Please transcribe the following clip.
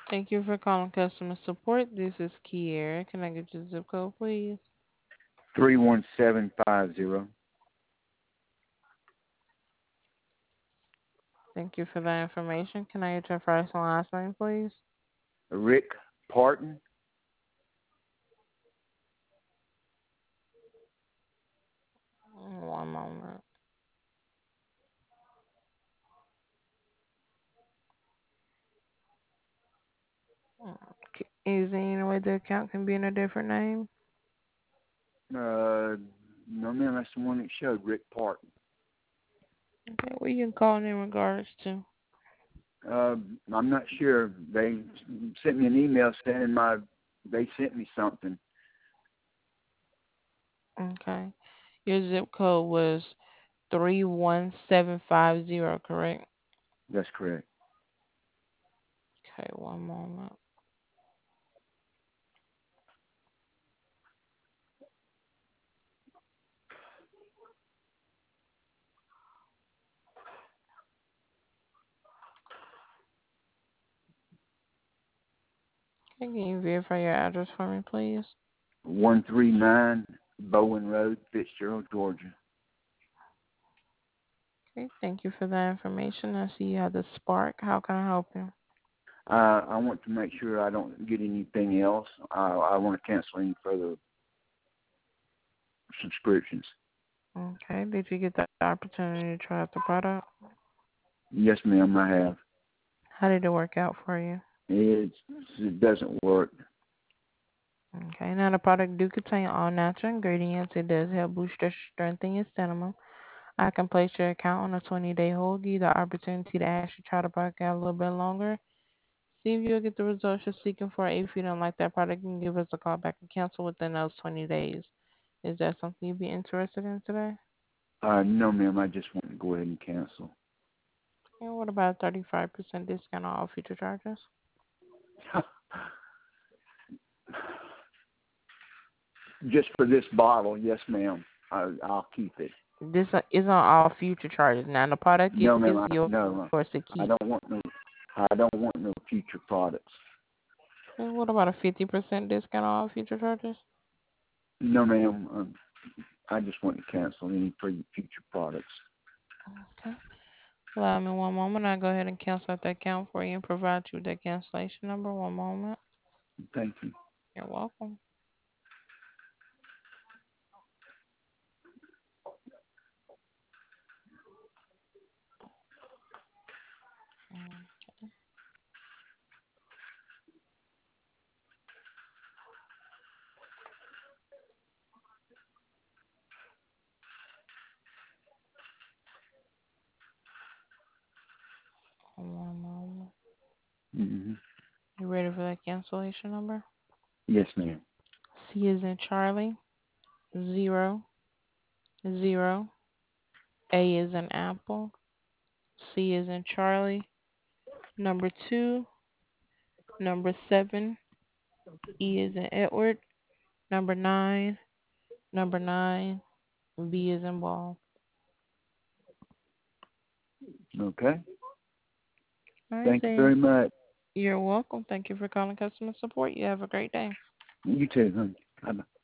Thank you for calling customer support. This is Kiera. Can I get your zip code, please? 31750. Thank you for that information. Can I get your first and last name, please? Rick Parton. One moment. Is there any way the account can be in a different name? No, ma'am, that's the one that showed, Rick Parton. Okay, what you can call in regards to? I'm not sure. They sent me an email saying they sent me something. Okay. Your zip code was 31750, correct? That's correct. Okay, one moment. Okay, can you verify your address for me, please? 139 Bowen Road, Fitzgerald, Georgia. Okay, thank you for that information. I see you have the Spark. How can I help you? I want to make sure I don't get anything else. I want to cancel any further subscriptions. Okay, did you get the opportunity to try out the product? Yes, ma'am, I have. How did it work out for you? It doesn't work. Okay, now the product do contain all natural ingredients. It does help boost your strength in your stamina. I can place your account on a 20-day hold, give you the opportunity to actually try the product out a little bit longer. See if you'll get the results you're seeking for. If you don't like that product, you can give us a call back and cancel within those 20 days. Is that something you'd be interested in today? No, ma'am, I just want to go ahead and cancel. And what about a 35% discount on all future charges? Just for this bottle, yes, ma'am. I'll keep it. This is on all future charges. Now, the product No, is ma'am. yours No, to I keep. don't want no. I don't want no future products. And what about a 50% discount on all future charges? No, ma'am. I just want to cancel any future products. Okay. Allow me one moment. I'll go ahead and cancel out that account for you and provide you with that cancellation number. One moment. Thank you. You're welcome. One moment. Hmm. You ready for that cancellation number? Yes, ma'am. C is in Charlie. 0, 0. A is in Apple. C is in Charlie. Number 2. Number 7. E is in Edward. Number 9. Number 9. B is in ball. Okay. All right, Thank you sir. very much. You're welcome. Thank you for calling customer support. You have a great day. You too, honey. Bye-bye.